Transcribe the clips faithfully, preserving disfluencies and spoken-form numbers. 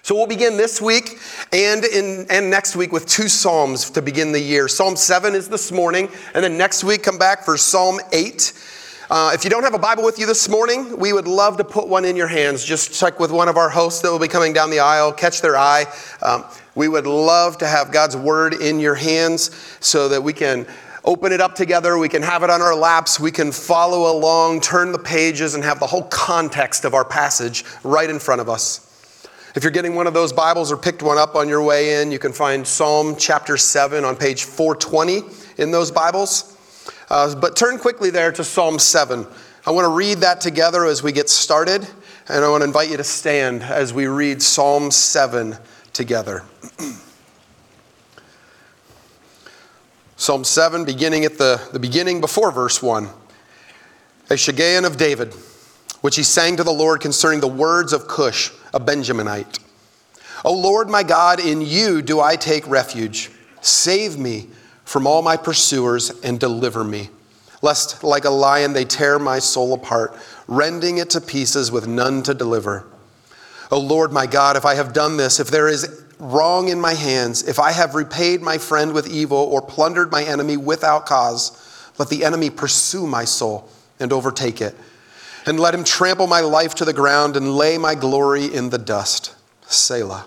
So we'll begin this week and in and next week with two Psalms to begin the year. Psalm seven is this morning, and then next week come back for Psalm eight. Uh, if you don't have a Bible with you this morning, we would love to put one in your hands. Just check with one of our hosts that will be coming down the aisle, catch their eye. Um, we would love to have God's Word in your hands so that we can open it up together, we can have it on our laps, we can follow along, turn the pages, and have the whole context of our passage right in front of us. If you're getting one of those Bibles or picked one up on your way in, you can find Psalm chapter seven on page four twenty in those Bibles. Uh, but turn quickly there to Psalm seven. I want to read that together as we get started, and I want to invite you to stand as we read Psalm seven together. Psalm seven, beginning at the, the beginning before verse one. A Shiggaion of David, which he sang to the Lord concerning the words of Cush, a Benjaminite. O Lord my God, in you do I take refuge. Save me from all my pursuers and deliver me, lest like a lion they tear my soul apart, rending it to pieces with none to deliver. O Lord my God, if I have done this, if there is wrong in my hands, if I have repaid my friend with evil or plundered my enemy without cause, let the enemy pursue my soul and overtake it, and let him trample my life to the ground and lay my glory in the dust. Selah.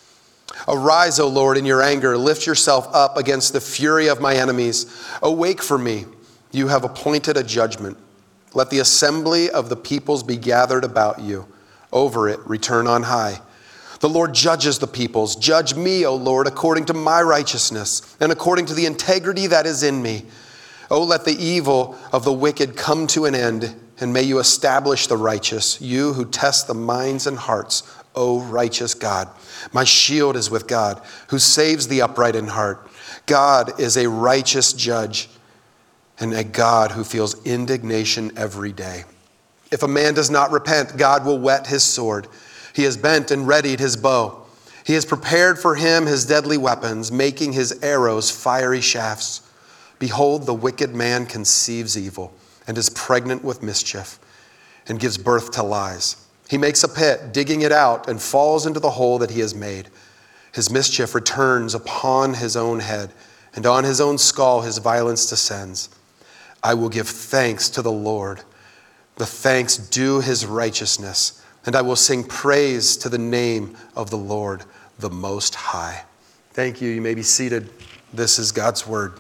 Arise, O Lord, in your anger. Lift yourself up against the fury of my enemies. Awake for me. You have appointed a judgment. Let the assembly of the peoples be gathered about you. Over it, return on high. The Lord judges the peoples. Judge me, O Lord, according to my righteousness and according to the integrity that is in me. O let the evil of the wicked come to an end, and may you establish the righteous, you who test the minds and hearts, O righteous God. My shield is with God, who saves the upright in heart. God is a righteous judge and a God who feels indignation every day. If a man does not repent, God will whet his sword. He has bent and readied his bow. He has prepared for him his deadly weapons, making his arrows fiery shafts. Behold, the wicked man conceives evil and is pregnant with mischief and gives birth to lies. He makes a pit, digging it out, and falls into the hole that he has made. His mischief returns upon his own head, and on his own skull his violence descends. I will give thanks to the Lord, the thanks due his righteousness, and I will sing praise to the name of the Lord, the Most High. Thank you. You may be seated. This is God's word.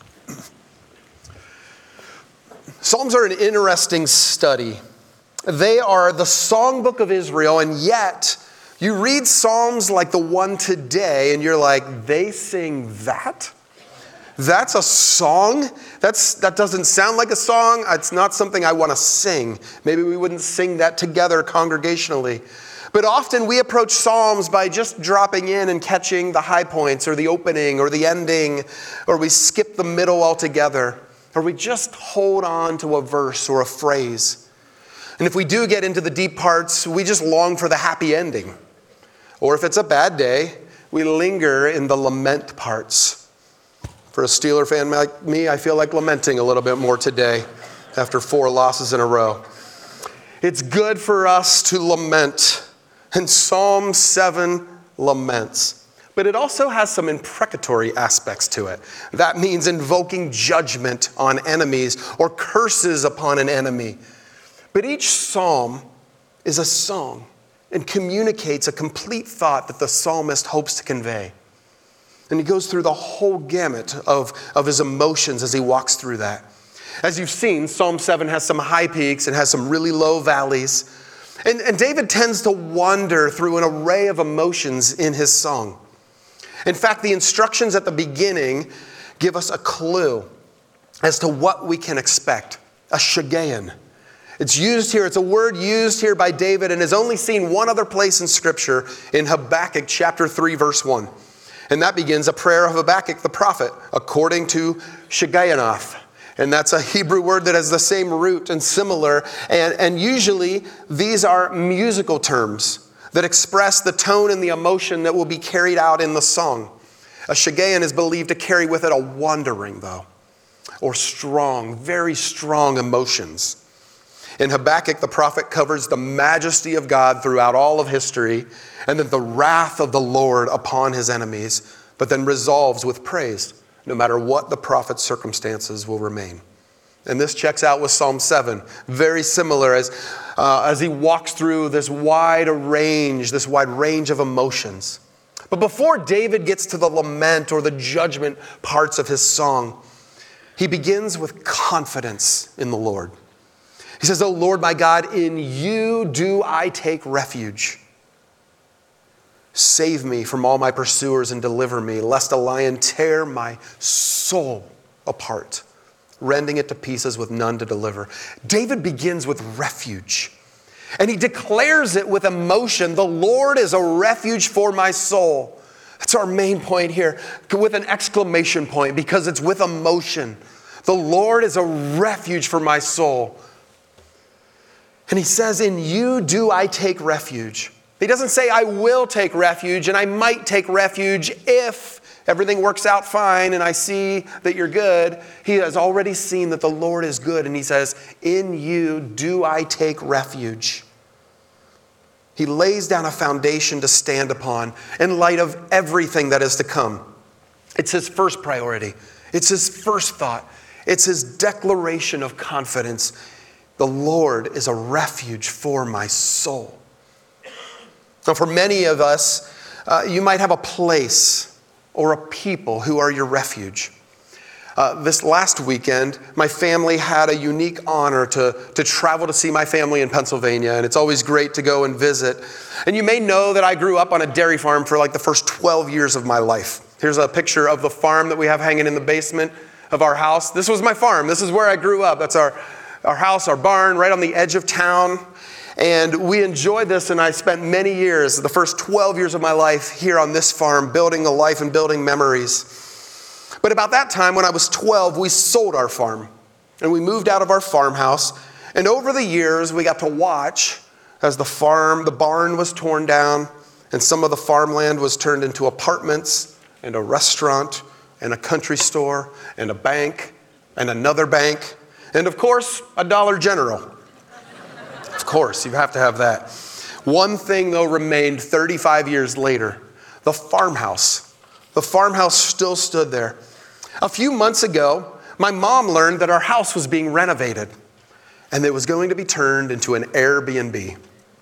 Psalms are an interesting study. They are the songbook of Israel, and yet you read Psalms like the one today, and you're like, they sing that? That's a song? That's that doesn't sound like a song. It's not something I want to sing. Maybe we wouldn't sing that together congregationally. But often we approach Psalms by just dropping in and catching the high points or the opening or the ending, or we skip the middle altogether, or we just hold on to a verse or a phrase. And if we do get into the deep parts, we just long for the happy ending. Or if it's a bad day, we linger in the lament parts. For a Steeler fan like me, I feel like lamenting a little bit more today after four losses in a row. It's good for us to lament. And Psalm seven laments. But it also has some imprecatory aspects to it. That means invoking judgment on enemies or curses upon an enemy. But each psalm is a song and communicates a complete thought that the psalmist hopes to convey. And he goes through the whole gamut of, of his emotions as he walks through that. As you've seen, Psalm seven has some high peaks and has some really low valleys. And, and David tends to wander through an array of emotions in his song. In fact, the instructions at the beginning give us a clue as to what we can expect. A Shiggaion. It's used here, it's a word used here by David and is only seen one other place in Scripture, in Habakkuk chapter three, verse one. And that begins a prayer of Habakkuk the prophet, according to Shiggaionoth. And that's a Hebrew word that has the same root and similar. And, and usually these are musical terms that express the tone and the emotion that will be carried out in the song. A Shiggaion is believed to carry with it a wandering, though, or strong, very strong emotions. In Habakkuk, the prophet covers the majesty of God throughout all of history, and then the wrath of the Lord upon his enemies, but then resolves with praise. No matter what the prophet's circumstances will remain. And this checks out with Psalm seven. Very similar as, uh, as he walks through this wide range, this wide range of emotions. But before David gets to the lament or the judgment parts of his song, he begins with confidence in the Lord. He says, "O Lord my God, in you do I take refuge. Save me from all my pursuers and deliver me, lest a lion tear my soul apart, rending it to pieces with none to deliver." David begins with refuge, and he declares it with emotion. The Lord is a refuge for my soul. That's our main point here, with an exclamation point, because it's with emotion. The Lord is a refuge for my soul. And he says, "In you do I take refuge." He doesn't say, "I will take refuge, and I might take refuge if everything works out fine and I see that you're good." He has already seen that the Lord is good, and he says, "In you do I take refuge." He lays down a foundation to stand upon in light of everything that is to come. It's his first priority. It's his first thought. It's his declaration of confidence. The Lord is a refuge for my soul. Now, for many of us, uh, you might have a place or a people who are your refuge. Uh, this last weekend, my family had a unique honor to, to travel to see my family in Pennsylvania, and it's always great to go and visit. And you may know that I grew up on a dairy farm for like the first twelve years of my life. Here's a picture of the farm that we have hanging in the basement of our house. This was my farm. This is where I grew up. That's our, our house, our barn, right on the edge of town. And we enjoyed this, and I spent many years, the first twelve years of my life here on this farm, building a life and building memories. But about that time, when I was twelve, we sold our farm, and we moved out of our farmhouse. And over the years, we got to watch as the farm, the barn was torn down, and some of the farmland was turned into apartments and a restaurant and a country store and a bank and another bank, and of course, a Dollar General. Of course, you have to have that. One thing, though, remained thirty-five years later. The farmhouse. The farmhouse still stood there. A few months ago, my mom learned that our house was being renovated, and it was going to be turned into an Airbnb.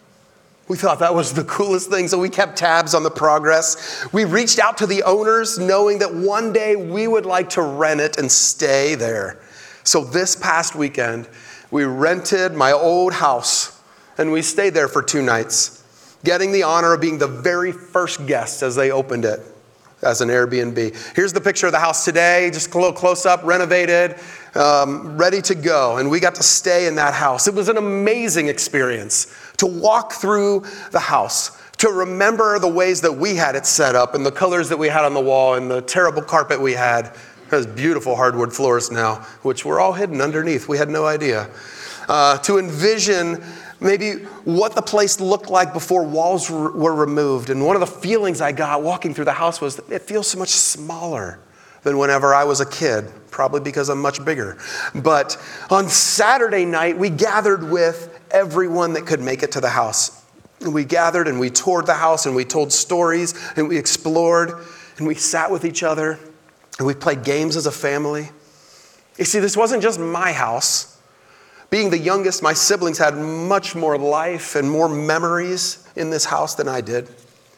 We thought that was the coolest thing, so we kept tabs on the progress. We reached out to the owners, knowing that one day we would like to rent it and stay there. So this past weekend, we rented my old house, and we stayed there for two nights, getting the honor of being the very first guests as they opened it as an Airbnb. Here's the picture of the house today, just a little close up, renovated, um, ready to go. And we got to stay in that house. It was an amazing experience to walk through the house, to remember the ways that we had it set up and the colors that we had on the wall and the terrible carpet we had. There's beautiful hardwood floors now, which were all hidden underneath. We had no idea. Uh, to envision maybe what the place looked like before walls r- were removed. And one of the feelings I got walking through the house was that it feels so much smaller than whenever I was a kid, probably because I'm much bigger. But on Saturday night, we gathered with everyone that could make it to the house. And we gathered and we toured the house and we told stories and we explored and we sat with each other. And we played games as a family. You see, this wasn't just my house. Being the youngest, my siblings had much more life and more memories in this house than I did.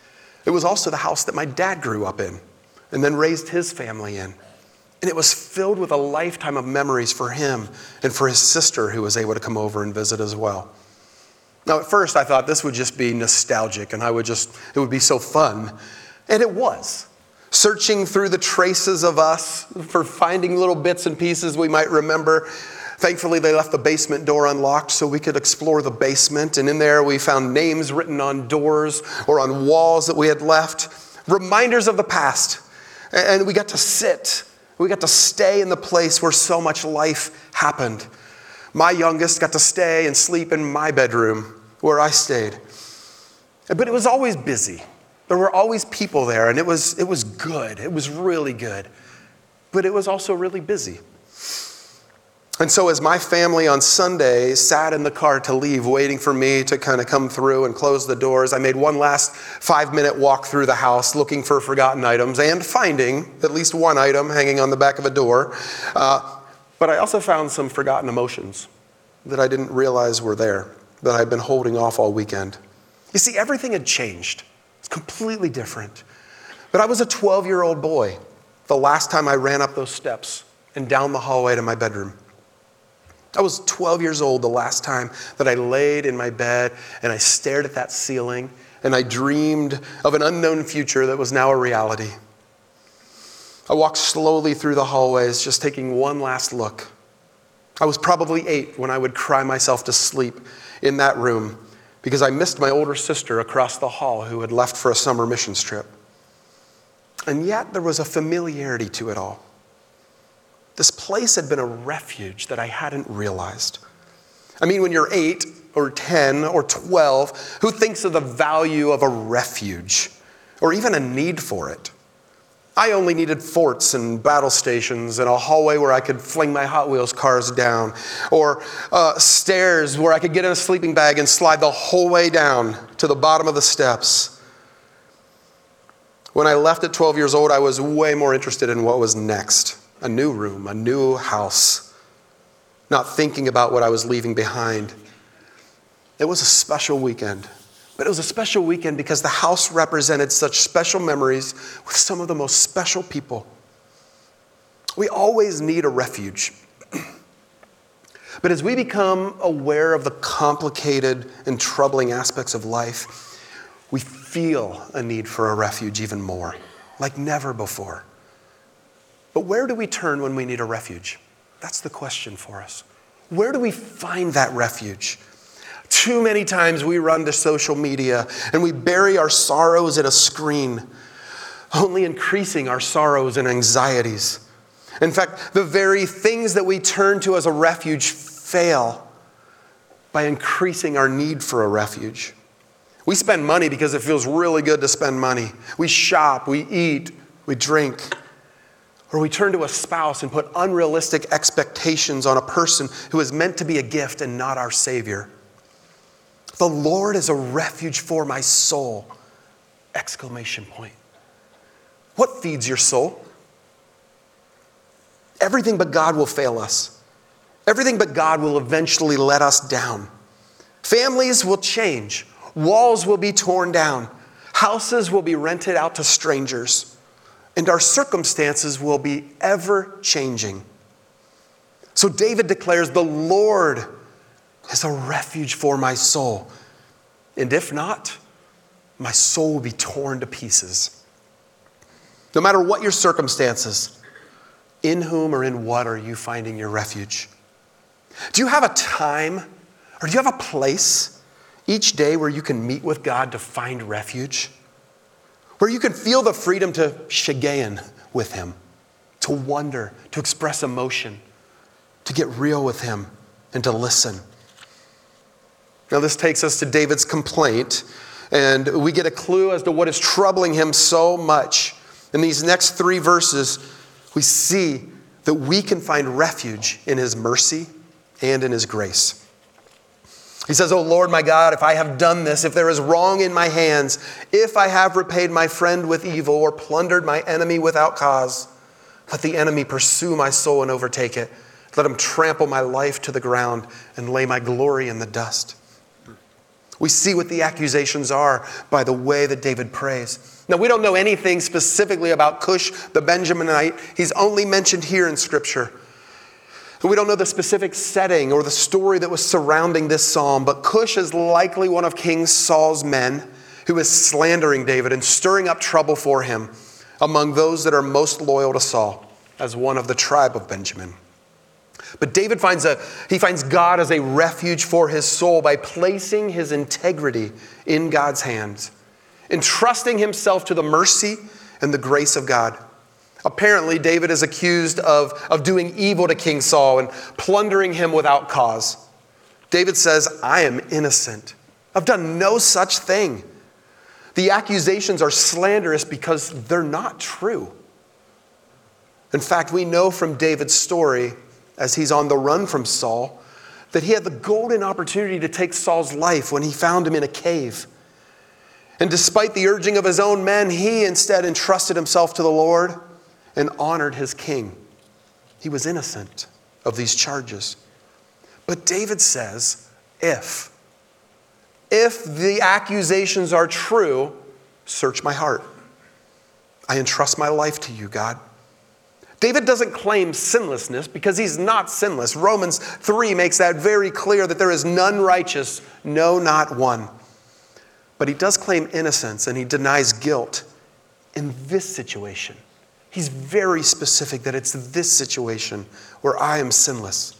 It was also the house that my dad grew up in and then raised his family in. And it was filled with a lifetime of memories for him and for his sister who was able to come over and visit as well. Now, at first, I thought this would just be nostalgic and I would just, it would be so fun. And it was. Searching through the traces of us for finding little bits and pieces we might remember. Thankfully, they left the basement door unlocked so we could explore the basement. And in there, we found names written on doors or on walls that we had left. Reminders of the past. And we got to sit. We got to stay in the place where so much life happened. My youngest got to stay and sleep in my bedroom where I stayed. But it was always busy. There were always people there, and it was it was good. It was really good. But it was also really busy. And so as my family on Sunday sat in the car to leave, waiting for me to kind of come through and close the doors, I made one last five-minute walk through the house looking for forgotten items and finding at least one item hanging on the back of a door. Uh, but I also found some forgotten emotions that I didn't realize were there, that I'd been holding off all weekend. You see, everything had changed. It's completely different. But I was a twelve-year-old boy the last time I ran up those steps and down the hallway to my bedroom. I was twelve years old the last time that I laid in my bed and I stared at that ceiling and I dreamed of an unknown future that was now a reality. I walked slowly through the hallways, just taking one last look. I was probably eight when I would cry myself to sleep in that room because I missed my older sister across the hall who had left for a summer missions trip. And yet there was a familiarity to it all. This place had been a refuge that I hadn't realized. I mean, when you're eight or ten or twelve, who thinks of the value of a refuge or even a need for it? I only needed forts and battle stations and a hallway where I could fling my Hot Wheels cars down, or uh, stairs where I could get in a sleeping bag and slide the whole way down to the bottom of the steps. When I left at twelve years old, I was way more interested in what was next. A new room, a new house, not thinking about what I was leaving behind. It was a special weekend, but it was a special weekend because the house represented such special memories with some of the most special people. We always need a refuge. But as we become aware of the complicated and troubling aspects of life, we feel a need for a refuge even more, like never before. But where do we turn when we need a refuge? That's the question for us. Where do we find that refuge? Too many times we run to social media and we bury our sorrows in a screen, only increasing our sorrows and anxieties. In fact, the very things that we turn to as a refuge fail by increasing our need for a refuge. We spend money because it feels really good to spend money. We shop, we eat, we drink. Or we turn to a spouse and put unrealistic expectations on a person who is meant to be a gift and not our Savior. The Lord is a refuge for my soul! Exclamation point. What feeds your soul? Everything but God will fail us. Everything but God will eventually let us down. Families will change. Walls will be torn down. Houses will be rented out to strangers. And our circumstances will be ever changing. So David declares, the Lord is a refuge for my soul. And if not, my soul will be torn to pieces. No matter what your circumstances, in whom or in what are you finding your refuge? Do you have a time or do you have a place each day where you can meet with God to find refuge? Where you can feel the freedom to shagayan with Him, to wonder, to express emotion, to get real with Him, and to listen. Now this takes us to David's complaint, and we get a clue as to what is troubling him so much. In these next three verses, we see that we can find refuge in His mercy and in His grace. He says, "O Lord my God, if I have done this, if there is wrong in my hands, if I have repaid my friend with evil or plundered my enemy without cause, let the enemy pursue my soul and overtake it. Let him trample my life to the ground and lay my glory in the dust." We see what the accusations are by the way that David prays. Now, we don't know anything specifically about Cush the Benjaminite. He's only mentioned here in Scripture. We don't know the specific setting or the story that was surrounding this psalm, but Cush is likely one of King Saul's men who is slandering David and stirring up trouble for him among those that are most loyal to Saul as one of the tribe of Benjamin. But David finds a he finds God as a refuge for his soul by placing his integrity in God's hands, entrusting himself to the mercy and the grace of God. Apparently, David is accused of, of doing evil to King Saul and plundering him without cause. David says, "I am innocent. I've done no such thing." The accusations are slanderous because they're not true. In fact, we know from David's story, as he's on the run from Saul, that he had the golden opportunity to take Saul's life when he found him in a cave. And despite the urging of his own men, he instead entrusted himself to the Lord and honored his king. He was innocent of these charges. But David says, if, if the accusations are true, search my heart. I entrust my life to you, God. David doesn't claim sinlessness because he's not sinless. Romans three makes that very clear, that there is none righteous, no, not one. But he does claim innocence, and he denies guilt in this situation. He's very specific that it's this situation where I am sinless.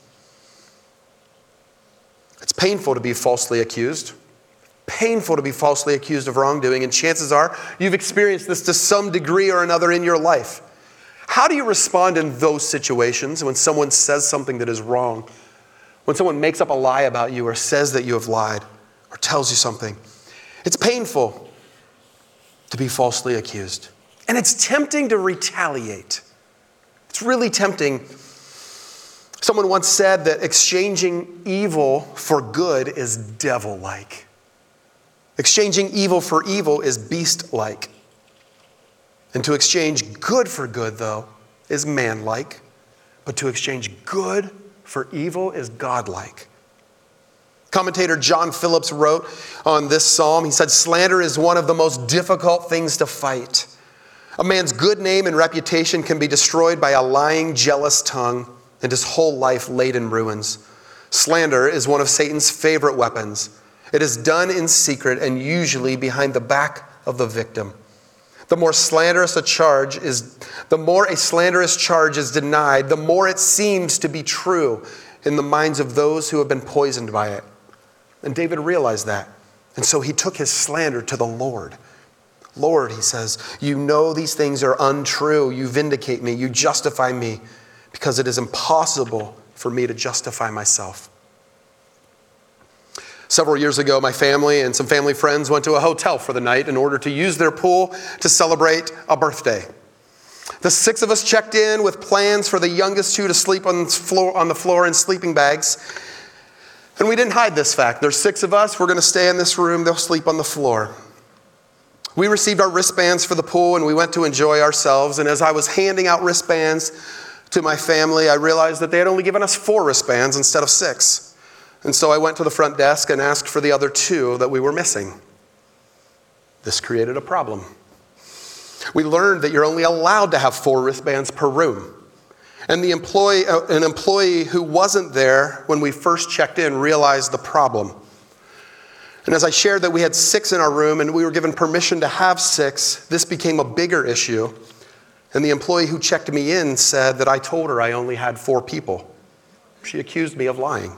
It's painful to be falsely accused. Painful to be falsely accused of wrongdoing, and chances are you've experienced this to some degree or another in your life. How do you respond in those situations when someone says something that is wrong? When someone makes up a lie about you or says that you have lied or tells you something? It's painful to be falsely accused. And it's tempting to retaliate. It's really tempting. Someone once said that exchanging evil for good is devil-like. Exchanging evil for evil is beast-like. And to exchange good for good, though, is man-like. But to exchange good for evil is God-like. Commentator John Phillips wrote on this psalm, he said, slander is one of the most difficult things to fight. A man's good name and reputation can be destroyed by a lying, jealous tongue and his whole life laid in ruins. Slander is one of Satan's favorite weapons. It is done in secret and usually behind the back of the victim. The more slanderous a charge is, the more a slanderous charge is denied, the more it seems to be true in the minds of those who have been poisoned by it. And David realized that. And so he took his slander to the Lord. Lord, he says, you know these things are untrue. You vindicate me. You justify me, because it is impossible for me to justify myself. Several years ago, my family and some family friends went to a hotel for the night in order to use their pool to celebrate a birthday. The six of us checked in with plans for the youngest two to sleep on the floor, on the floor in sleeping bags. And we didn't hide this fact. There's six of us. We're going to stay in this room. They'll sleep on the floor. We received our wristbands for the pool, and we went to enjoy ourselves. And as I was handing out wristbands to my family, I realized that they had only given us four wristbands instead of six. And so I went to the front desk and asked for the other two that we were missing. This created a problem. We learned that you're only allowed to have four wristbands per room. And the employee, uh, an employee who wasn't there when we first checked in realized the problem. And as I shared that we had six in our room and we were given permission to have six, this became a bigger issue. And the employee who checked me in said that I told her I only had four people. She accused me of lying.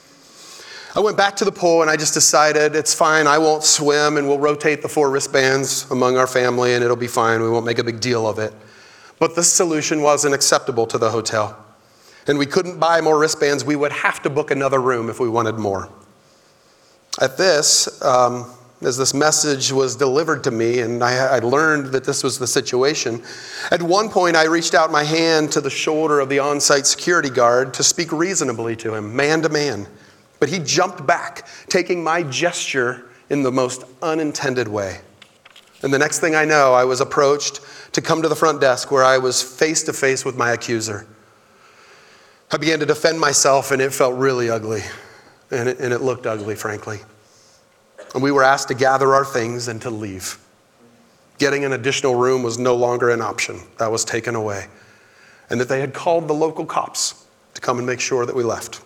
I went back to the pool and I just decided it's fine, I won't swim, and we'll rotate the four wristbands among our family and it'll be fine. We won't make a big deal of it. But this solution wasn't acceptable to the hotel. And we couldn't buy more wristbands. We would have to book another room if we wanted more. At this, um, as this message was delivered to me and I, I learned that this was the situation, at one point I reached out my hand to the shoulder of the on-site security guard to speak reasonably to him, man to man. But he jumped back, taking my gesture in the most unintended way. And the next thing I know, I was approached to come to the front desk where I was face to face with my accuser. I began to defend myself, and it felt really ugly. And it, and it looked ugly, frankly. And we were asked to gather our things and to leave. Getting an additional room was no longer an option. That was taken away. And that they had called the local cops to come and make sure that we left.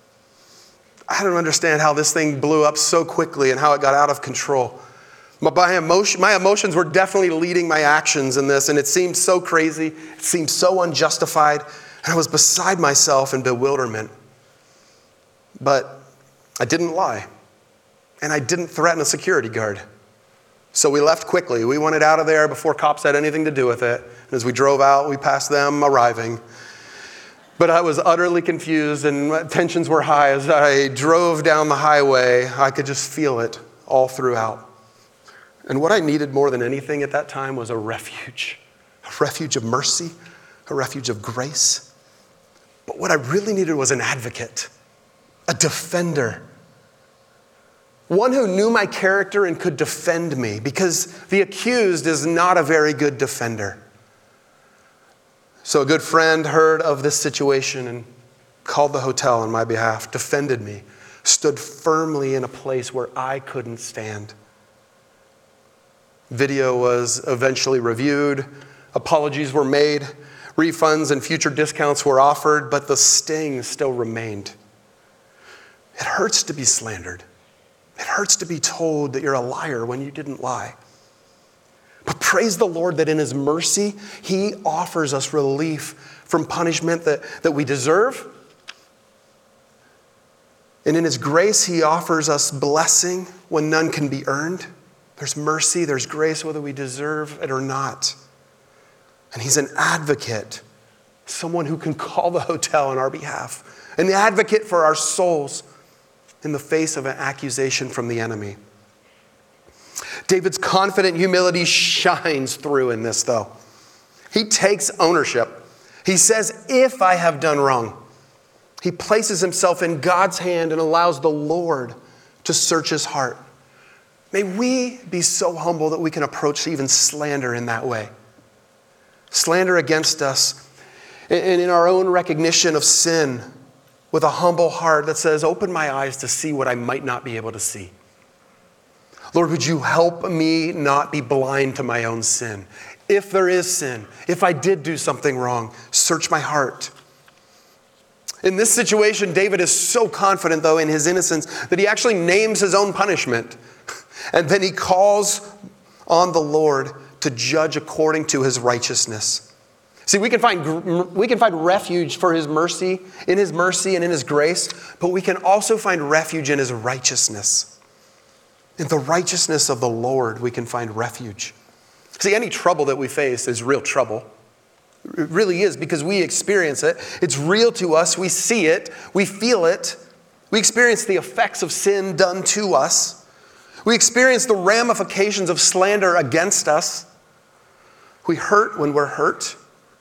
I don't understand how this thing blew up so quickly and how it got out of control. My, emotion, my emotions were definitely leading my actions in this, and it seemed so crazy. It seemed so unjustified. And I was beside myself in bewilderment. But I didn't lie. And I didn't threaten a security guard. So we left quickly. We wanted out of there before cops had anything to do with it. And as we drove out, we passed them arriving. But I was utterly confused and tensions were high. As I drove down the highway, I could just feel it all throughout. And what I needed more than anything at that time was a refuge. A refuge of mercy, a refuge of grace. But what I really needed was an advocate, a defender. One who knew my character and could defend me, because the accused is not a very good defender. So a good friend heard of this situation and called the hotel on my behalf, defended me, stood firmly in a place where I couldn't stand. Video was eventually reviewed, apologies were made, refunds and future discounts were offered, but the sting still remained. It hurts to be slandered. It hurts to be told that you're a liar when you didn't lie. But praise the Lord that in his mercy, he offers us relief from punishment that, that we deserve. And in his grace, he offers us blessing when none can be earned. There's mercy, there's grace, whether we deserve it or not. And he's an advocate, someone who can call the hotel on our behalf, an advocate for our souls in the face of an accusation from the enemy. David's confident humility shines through in this, though. He takes ownership. He says, if I have done wrong, he places himself in God's hand and allows the Lord to search his heart. May we be so humble that we can approach even slander in that way. Slander against us, and in our own recognition of sin, with a humble heart that says, open my eyes to see what I might not be able to see. Lord, would you help me not be blind to my own sin? If there is sin, if I did do something wrong, search my heart. In this situation, David is so confident, though, in his innocence that he actually names his own punishment. And then he calls on the Lord to judge according to his righteousness. See, we can find we can find refuge for his mercy, in his mercy and in his grace, but we can also find refuge in his righteousness. In the righteousness of the Lord, we can find refuge. See, any trouble that we face is real trouble. It really is, because we experience it. It's real to us. We see it. We feel it. We experience the effects of sin done to us. We experience the ramifications of slander against us. We hurt when we're hurt.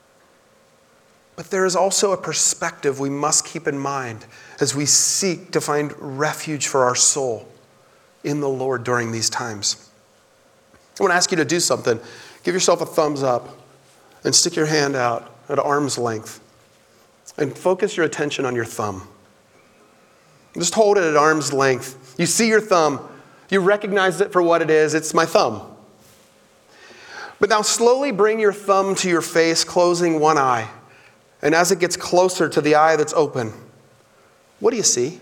But there is also a perspective we must keep in mind as we seek to find refuge for our soul in the Lord during these times. I want to ask you to do something. Give yourself a thumbs up and stick your hand out at arm's length and focus your attention on your thumb. Just hold it at arm's length. You see your thumb. You recognize it for what it is. It's my thumb. But now slowly bring your thumb to your face, closing one eye. And as it gets closer to the eye that's open, what do you see?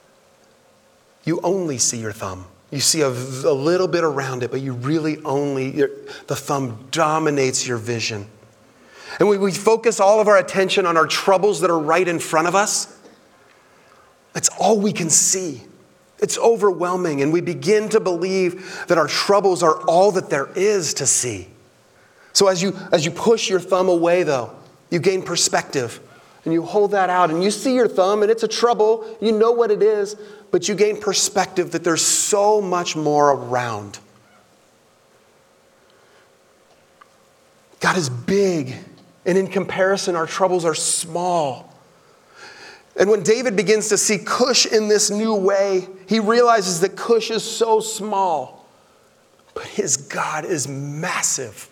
You only see your thumb. You see a, a little bit around it, but you really only, the thumb dominates your vision. And we, we focus all of our attention on our troubles that are right in front of us. That's all we can see. It's overwhelming, and we begin to believe that our troubles are all that there is to see. So as you, as you push your thumb away, though, you gain perspective, and you hold that out, and you see your thumb, and it's a trouble. You know what it is, but you gain perspective that there's so much more around. God is big, and in comparison, our troubles are small. And when David begins to see Cush in this new way, he realizes that Cush is so small, but his God is massive.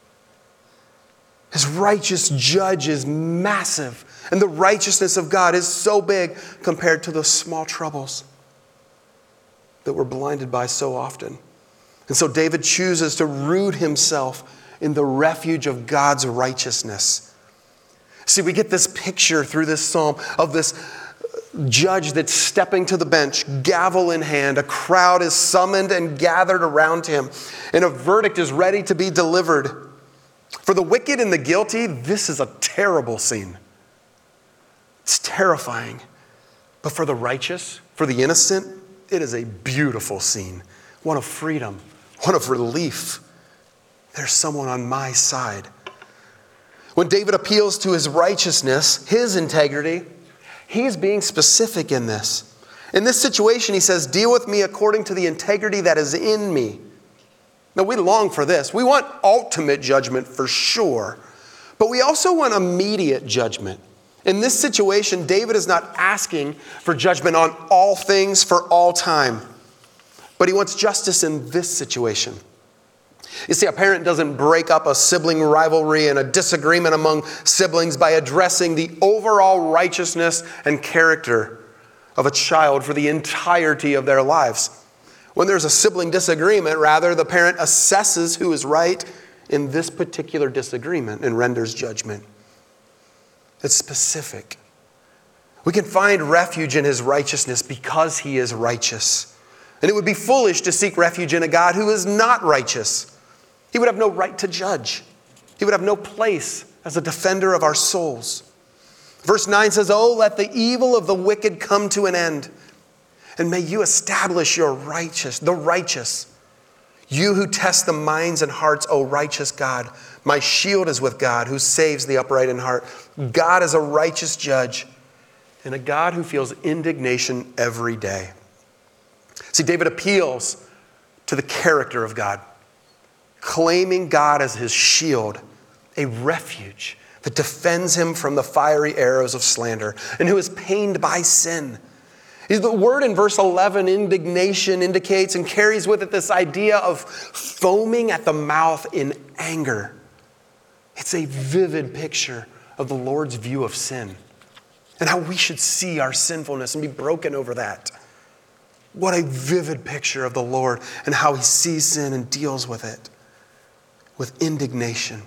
His righteous judge is massive, and the righteousness of God is so big compared to the small troubles that we're blinded by so often. And so David chooses to root himself in the refuge of God's righteousness. See, we get this picture through this psalm of this judge that's stepping to the bench, gavel in hand. A crowd is summoned and gathered around him, and a verdict is ready to be delivered. For the wicked and the guilty, this is a terrible scene. It's terrifying. But for the righteous, for the innocent, it is a beautiful scene. One of freedom, one of relief. There's someone on my side. When David appeals to his righteousness, his integrity, he's being specific in this. In this situation, he says, deal with me according to the integrity that is in me. Now, we long for this. We want ultimate judgment for sure. But we also want immediate judgment. In this situation, David is not asking for judgment on all things for all time, but he wants justice in this situation. You see, a parent doesn't break up a sibling rivalry and a disagreement among siblings by addressing the overall righteousness and character of a child for the entirety of their lives. When there's a sibling disagreement, rather, the parent assesses who is right in this particular disagreement and renders judgment. It's specific. We can find refuge in his righteousness because he is righteous. And it would be foolish to seek refuge in a God who is not righteous. He would have no right to judge. He would have no place as a defender of our souls. Verse nine says, "Oh, let the evil of the wicked come to an end, and may you establish your righteous, the righteous. You who test the minds and hearts, O righteous God. My shield is with God, who saves the upright in heart. God is a righteous judge, and a God who feels indignation every day." See, David appeals to the character of God, claiming God as his shield, a refuge that defends him from the fiery arrows of slander, and who is pained by sin. The word in verse eleven, indignation, indicates and carries with it this idea of foaming at the mouth in anger. It's a vivid picture of the Lord's view of sin and how we should see our sinfulness and be broken over that. What a vivid picture of the Lord and how he sees sin and deals with it with indignation.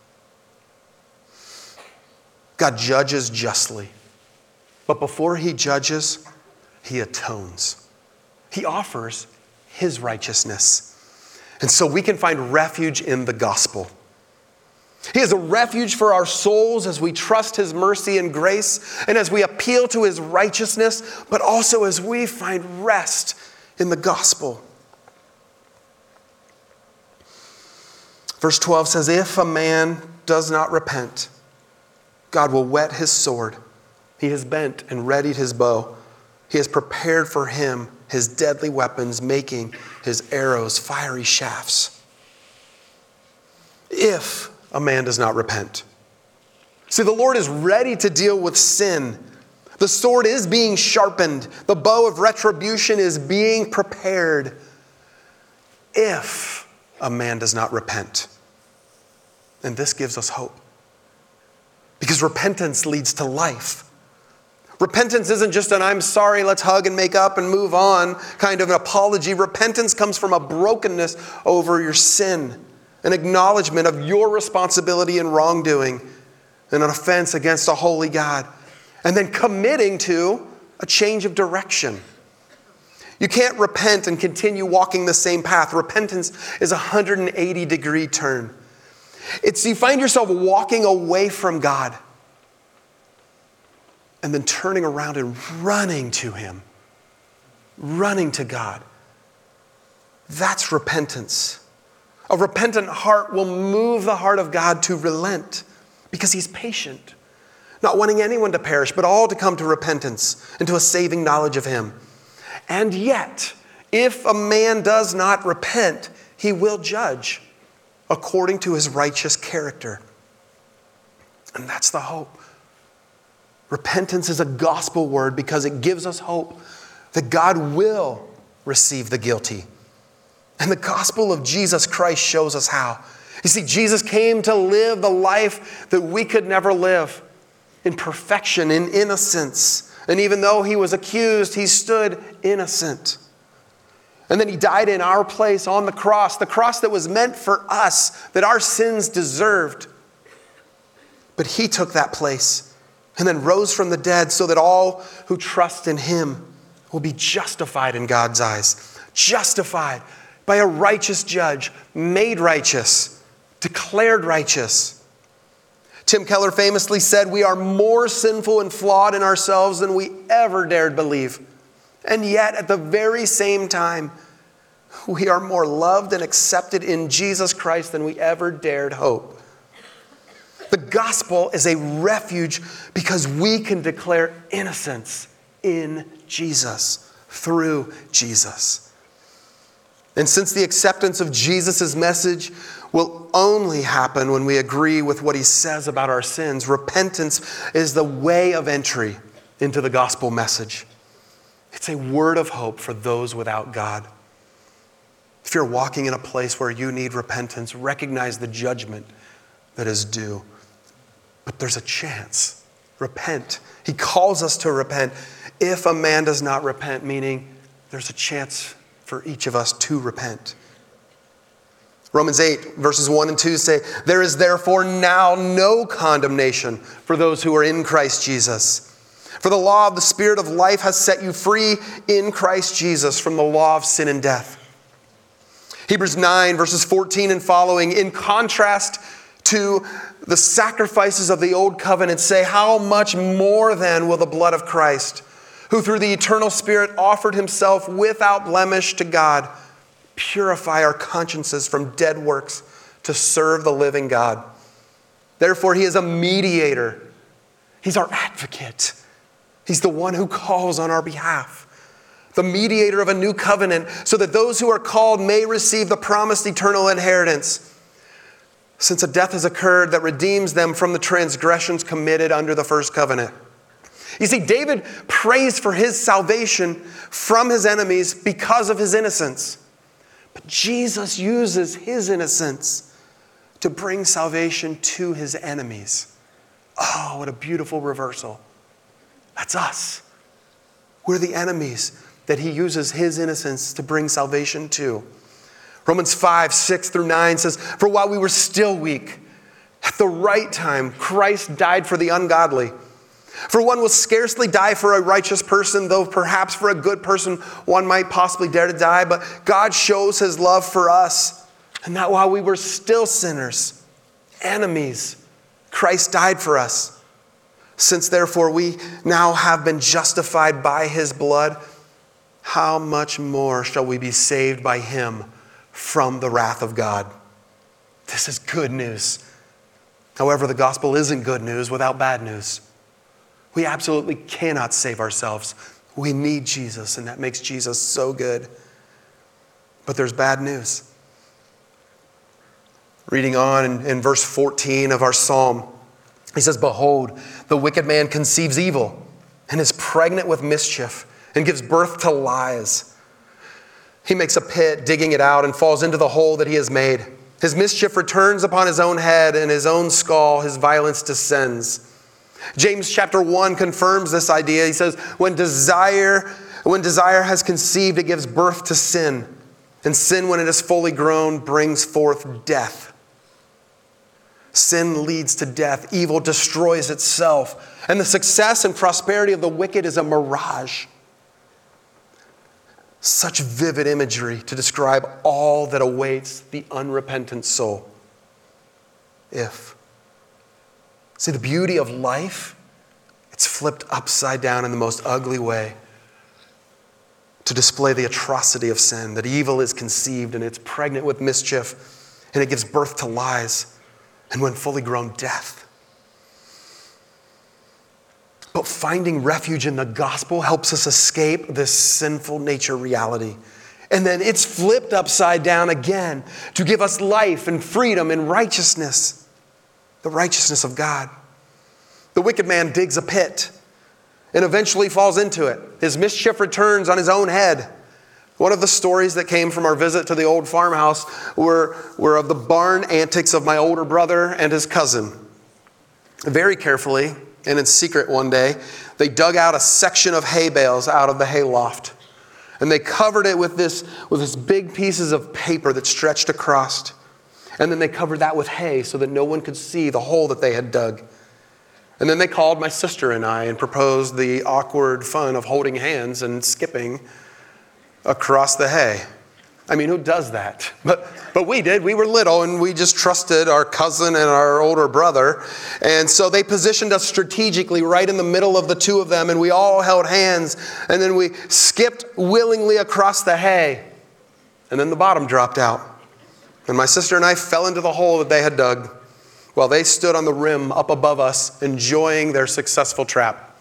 God judges justly, but before he judges, he atones. He offers his righteousness. And so we can find refuge in the gospel. He is a refuge for our souls as we trust his mercy and grace and as we appeal to his righteousness, but also as we find rest in the gospel. Verse twelve says, "If a man does not repent, God will whet his sword. He has bent and readied his bow. He has prepared for him his deadly weapons, making his arrows fiery shafts." If a man does not repent. See, the Lord is ready to deal with sin. The sword is being sharpened. The bow of retribution is being prepared. If a man does not repent. And this gives us hope. Because repentance leads to life. Repentance isn't just an "I'm sorry, let's hug and make up and move on" kind of an apology. Repentance comes from a brokenness over your sin, an acknowledgement of your responsibility in wrongdoing and an offense against a holy God, and then committing to a change of direction. You can't repent and continue walking the same path. Repentance is a one hundred eighty degree turn. It's you find yourself walking away from God and then turning around and running to him, running to God. That's repentance. A repentant heart will move the heart of God to relent because he's patient, not wanting anyone to perish, but all to come to repentance and to a saving knowledge of him. And yet, if a man does not repent, he will judge according to his righteous character. And that's the hope. Repentance is a gospel word because it gives us hope that God will receive the guilty. And the gospel of Jesus Christ shows us how. You see, Jesus came to live the life that we could never live, in perfection, in innocence. And even though he was accused, he stood innocent. And then he died in our place on the cross, the cross that was meant for us, that our sins deserved. But he took that place and then rose from the dead so that all who trust in him will be justified in God's eyes. Justified by a righteous judge, made righteous, declared righteous. Tim Keller famously said, "We are more sinful and flawed in ourselves than we ever dared believe. And yet, at the very same time, we are more loved and accepted in Jesus Christ than we ever dared hope." The gospel is a refuge because we can declare innocence in Jesus, through Jesus. And since the acceptance of Jesus' message will only happen when we agree with what he says about our sins, repentance is the way of entry into the gospel message. It's a word of hope for those without God. If you're walking in a place where you need repentance, recognize the judgment that is due. But there's a chance. Repent. He calls us to repent. If a man does not repent, meaning there's a chance for each of us to repent. Romans eight, verses one and two say, there is therefore now no condemnation for those who are in Christ Jesus. For the law of the Spirit of life has set you free in Christ Jesus from the law of sin and death. Hebrews nine, verses fourteen and following, in contrast to the sacrifices of the old covenant, say, how much more then will the blood of Christ, who through the eternal Spirit offered himself without blemish to God, purify our consciences from dead works to serve the living God. Therefore, he is a mediator. He's our advocate. He's the one who calls on our behalf. The mediator of a new covenant, so that those who are called may receive the promised eternal inheritance, since a death has occurred that redeems them from the transgressions committed under the first covenant. You see, David prays for his salvation from his enemies because of his innocence. But Jesus uses his innocence to bring salvation to his enemies. Oh, what a beautiful reversal. That's us. We're the enemies that he uses his innocence to bring salvation to. Romans five, six through nine says, for while we were still weak, at the right time, Christ died for the ungodly. For one will scarcely die for a righteous person, though perhaps for a good person one might possibly dare to die. But God shows his love for us, and that while we were still sinners, enemies, Christ died for us. Since therefore we now have been justified by his blood, how much more shall we be saved by him from the wrath of God? This is good news. However, the gospel isn't good news without bad news. We absolutely cannot save ourselves. We need Jesus, and that makes Jesus so good. But there's bad news. Reading on in, in verse fourteen of our psalm, he says, behold, the wicked man conceives evil and is pregnant with mischief and gives birth to lies. He makes a pit, digging it out, and falls into the hole that he has made. His mischief returns upon his own head, and his own skull his violence descends. James chapter one confirms this idea. He says, when desire, when desire has conceived, it gives birth to sin. And sin, when it is fully grown, brings forth death. Sin leads to death. Evil destroys itself. And the success and prosperity of the wicked is a mirage. Such vivid imagery to describe all that awaits the unrepentant soul. If. See, the beauty of life, it's flipped upside down in the most ugly way to display the atrocity of sin, that evil is conceived and it's pregnant with mischief and it gives birth to lies, and when fully grown, death. But finding refuge in the gospel helps us escape this sinful nature reality. And then it's flipped upside down again to give us life and freedom and righteousness. The righteousness of God. The wicked man digs a pit and eventually falls into it. His mischief returns on his own head. One of the stories that came from our visit to the old farmhouse were, were of the barn antics of my older brother and his cousin. Very carefully and in secret one day, they dug out a section of hay bales out of the hay loft. And they covered it with this, with this big pieces of paper that stretched across. And then they covered that with hay so that no one could see the hole that they had dug. And then they called my sister and I and proposed the awkward fun of holding hands and skipping across the hay. I mean, who does that? But but we did. We were little and we just trusted our cousin and our older brother. And so they positioned us strategically right in the middle of the two of them, and we all held hands. And then we skipped willingly across the hay. And then the bottom dropped out. And my sister and I fell into the hole that they had dug while they stood on the rim up above us, enjoying their successful trap.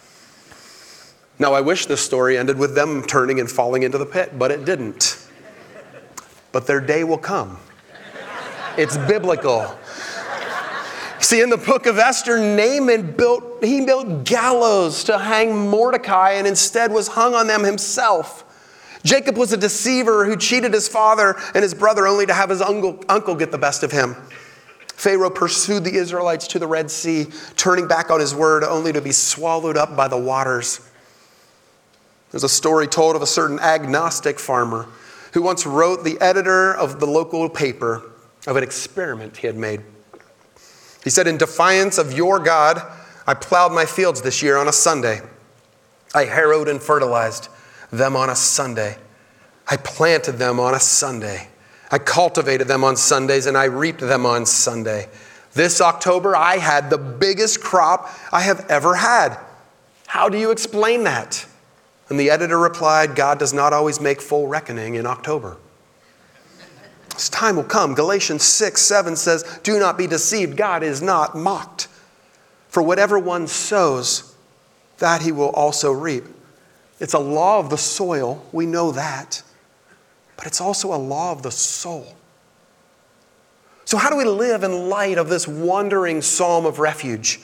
Now, I wish this story ended with them turning and falling into the pit, but it didn't. but their day will come. It's biblical. See, in the book of Esther, Naaman built, he built gallows to hang Mordecai and instead was hung on them himself. Jacob was a deceiver who cheated his father and his brother only to have his uncle, uncle get the best of him. Pharaoh pursued the Israelites to the Red Sea, turning back on his word only to be swallowed up by the waters. There's a story told of a certain agnostic farmer who once wrote the editor of the local paper of an experiment he had made. He said, "In defiance of your God, I plowed my fields this year on a Sunday. I harrowed and fertilized them on a Sunday. I planted them on a Sunday. I cultivated them on Sundays and I reaped them on Sunday. This October, I had the biggest crop I have ever had. How do you explain that?" And the editor replied, "God does not always make full reckoning in October." This time will come. Galatians six, seven says, "Do not be deceived. God is not mocked. For whatever one sows, that he will also reap." It's a law of the soil. We know that. But it's also a law of the soul. So how do we live in light of this wandering psalm of refuge?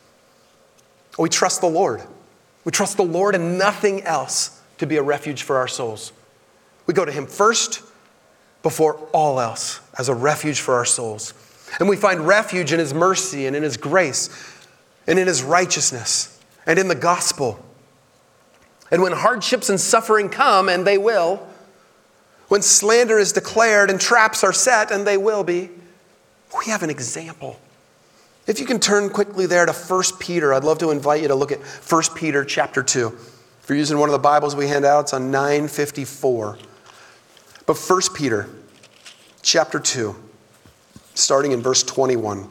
We trust the Lord. We trust the Lord and nothing else to be a refuge for our souls. We go to him first before all else as a refuge for our souls. And we find refuge in his mercy and in his grace and in his righteousness and in the gospel. And when hardships and suffering come, and they will, when slander is declared and traps are set, and they will be, we have an example. If you can turn quickly there to First Peter, I'd love to invite you to look at First Peter chapter two. If you're using one of the Bibles we hand out, it's on nine fifty-four. But First Peter chapter two, starting in verse twenty-one.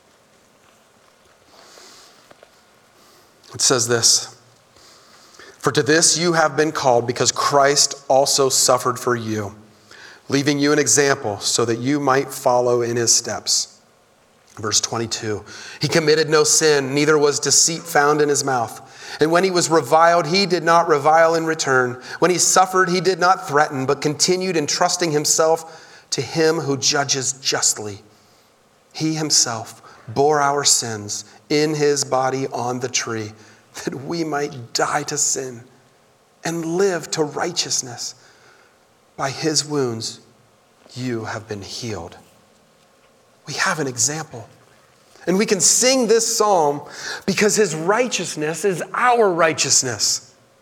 It says this, "For to this you have been called, because Christ also suffered for you, leaving you an example so that you might follow in his steps." Verse twenty-two, "He committed no sin, neither was deceit found in his mouth. And when he was reviled, he did not revile in return. When he suffered, he did not threaten, but continued entrusting himself to him who judges justly. He himself bore our sins in his body on the tree, that we might die to sin and live to righteousness. By his wounds, you have been healed." We have an example. And we can sing this psalm because his righteousness is our righteousness.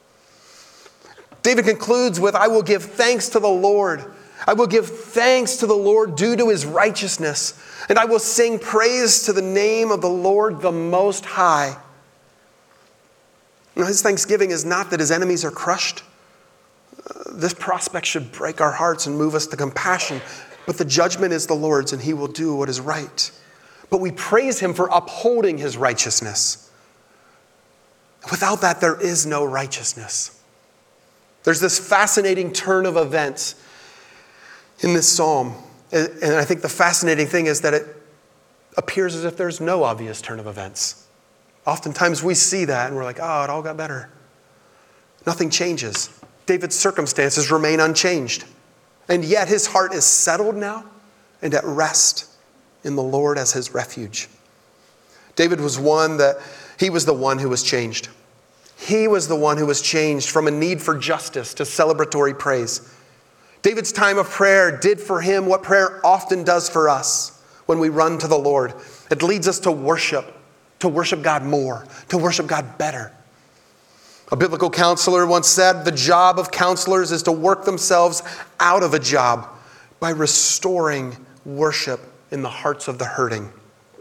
David concludes with, "I will give thanks to the Lord. I will give thanks to the Lord due to his righteousness. And I will sing praise to the name of the Lord the Most High." You know, his thanksgiving is not that his enemies are crushed. Uh, this prospect should break our hearts and move us to compassion. But the judgment is the Lord's, and he will do what is right. But we praise him for upholding his righteousness. Without that, there is no righteousness. There's this fascinating turn of events in this psalm. And I think the fascinating thing is that it appears as if there's no obvious turn of events. Oftentimes we see that and we're like, oh, it all got better. Nothing changes. David's circumstances remain unchanged. And yet his heart is settled now and at rest in the Lord as his refuge. David was one that, he was the one who was changed. He was the one who was changed from a need for justice to celebratory praise. David's time of prayer did for him what prayer often does for us when we run to the Lord. It leads us to worship, to worship God more, to worship God better. A biblical counselor once said, the job of counselors is to work themselves out of a job by restoring worship in the hearts of the hurting.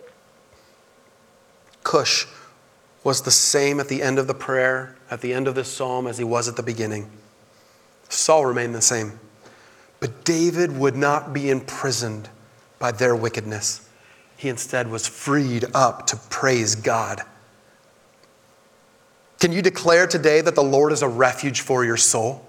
Cush was the same at the end of the prayer, at the end of this psalm, as he was at the beginning. Saul remained the same. But David would not be imprisoned by their wickedness. He instead was freed up to praise God. Can you declare today that the Lord is a refuge for your soul?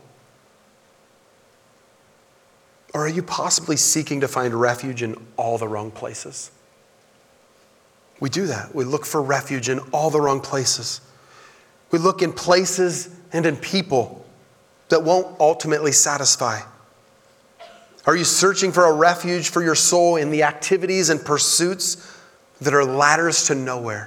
Or are you possibly seeking to find refuge in all the wrong places? We do that. We look for refuge in all the wrong places. We look in places and in people that won't ultimately satisfy. Are you searching for a refuge for your soul in the activities and pursuits that are ladders to nowhere?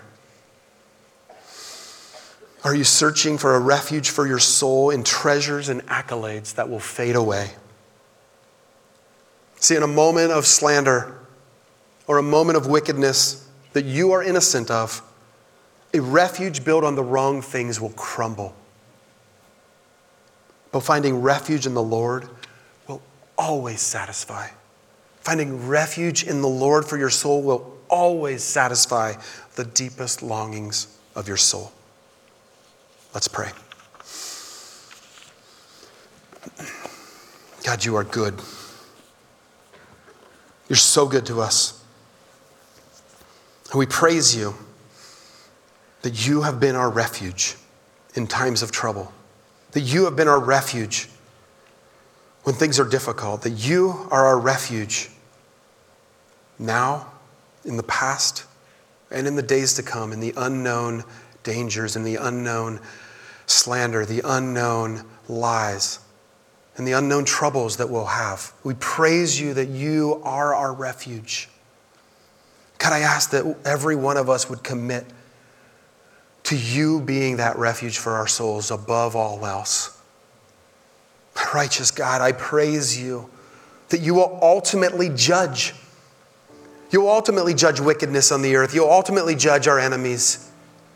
Are you searching for a refuge for your soul in treasures and accolades that will fade away? See, in a moment of slander or a moment of wickedness that you are innocent of, a refuge built on the wrong things will crumble. But finding refuge in the Lord will always satisfy. Finding refuge in the Lord for your soul will always satisfy the deepest longings of your soul. Let's pray. God, you are good. You're so good to us. And we praise you that you have been our refuge in times of trouble. That you have been our refuge when things are difficult. That you are our refuge now, in the past, and in the days to come, in the unknown dangers, in the unknown slander, the unknown lies, and the unknown troubles that we'll have. We praise you that you are our refuge. God, I ask that every one of us would commit to you being that refuge for our souls above all else. Righteous God, I praise you that you will ultimately judge. You'll ultimately judge wickedness on the earth. You'll ultimately judge our enemies.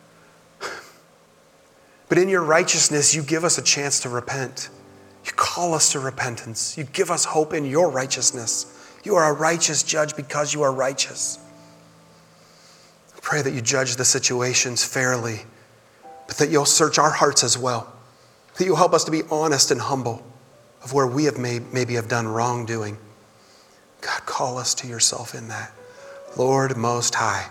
But in your righteousness, you give us a chance to repent. You call us to repentance. You give us hope in your righteousness. You are a righteous judge because you are righteous. I pray that you judge the situations fairly, but that you'll search our hearts as well. That you'll help us to be honest and humble of where we have made, maybe have done wrongdoing. God, call us to yourself in that. Lord Most High,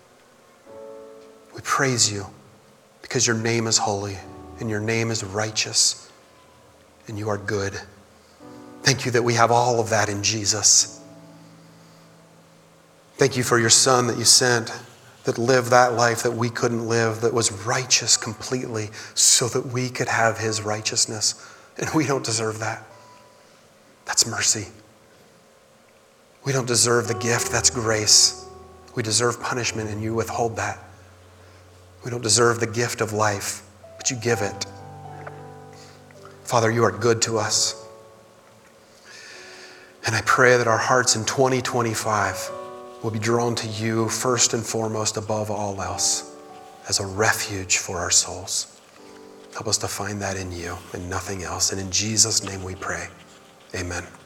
we praise you because your name is holy and your name is righteous and you are good. Thank you that we have all of that in Jesus. Thank you for your Son that you sent, that lived that life that we couldn't live, that was righteous completely so that we could have his righteousness. And we don't deserve that. That's mercy. We don't deserve the gift. That's grace. We deserve punishment and you withhold that. We don't deserve the gift of life, but you give it. Father, you are good to us. And I pray that our hearts in twenty twenty-five will be drawn to you first and foremost above all else as a refuge for our souls. Help us to find that in you and nothing else. And in Jesus' name we pray. Amen.